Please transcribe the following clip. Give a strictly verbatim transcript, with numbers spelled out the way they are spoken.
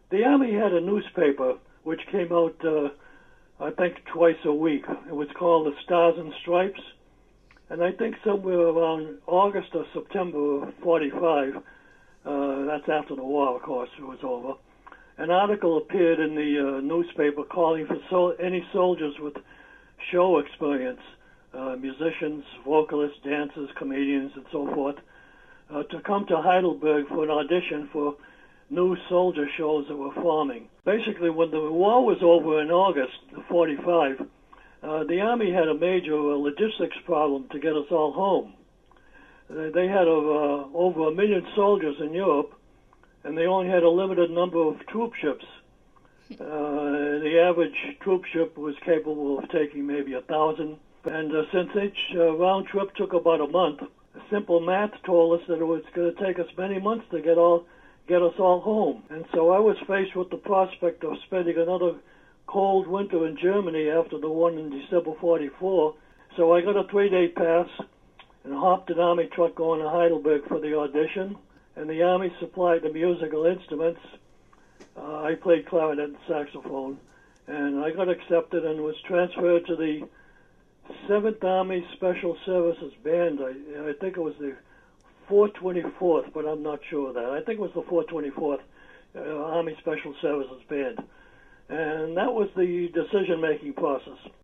The Army had a newspaper which came out, uh, I think, twice a week. It was called the Stars and Stripes. And I think somewhere around August or September of forty-five, uh, that's after the war, of course, it was over, an article appeared in the uh, newspaper calling for so- any soldiers with show experience, uh, musicians, vocalists, dancers, comedians, and so forth, uh, to come to Heidelberg for an audition for new soldier shows that were forming. Basically, when the war was over in August of forty-five, uh, the Army had a major uh, logistics problem to get us all home. Uh, they had uh, over a million soldiers in Europe, and they only had a limited number of troop ships. Uh, the average troop ship was capable of taking maybe a thousand. And uh, since each uh, round trip took about a month, simple math told us that it was going to take us many months to get all get us all home. And so I was faced with the prospect of spending another cold winter in Germany after the one in December forty-four. So I got a three-day pass and hopped an Army truck going to Heidelberg for the audition. And the Army supplied the musical instruments. Uh, I played clarinet and saxophone. And I got accepted and was transferred to the seventh Army Special Services Band. I, I think it was the four twenty-fourth, but I'm not sure of that. I think it was the four twenty-fourth uh, Army Special Services Band. And that was the decision-making process.